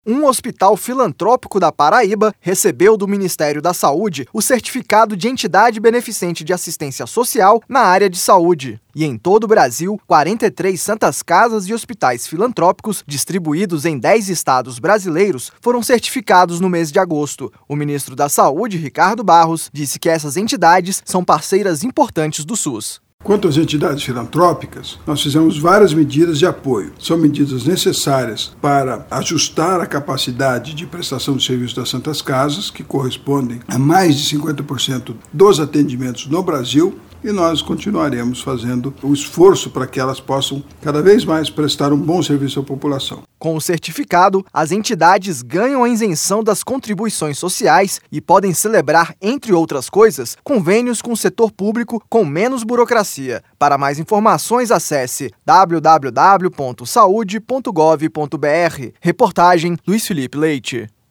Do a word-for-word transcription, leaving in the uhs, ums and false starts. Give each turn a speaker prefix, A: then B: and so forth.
A: Um hospital filantrópico da Paraíba recebeu do Ministério da Saúde o certificado de entidade beneficente de assistência social na área de saúde. E em todo o Brasil, quarenta e três santas casas e hospitais filantrópicos, distribuídos em dez estados brasileiros, foram certificados no mês de agosto. O ministro da Saúde, Ricardo Barros, disse que essas entidades são parceiras importantes do SUS.
B: Quanto às entidades filantrópicas, nós fizemos várias medidas de apoio. São medidas necessárias para ajustar a capacidade de prestação de serviço das Santas Casas, que correspondem a mais de cinquenta por cento dos atendimentos no Brasil, e nós continuaremos fazendo o esforço para que elas possam cada vez mais prestar um bom serviço à população.
A: Com o certificado, as entidades ganham a isenção das contribuições sociais e podem celebrar, entre outras coisas, convênios com o setor público com menos burocracia. Para mais informações, acesse w w w ponto saude ponto gov ponto b r. Reportagem Luiz Felipe Leite.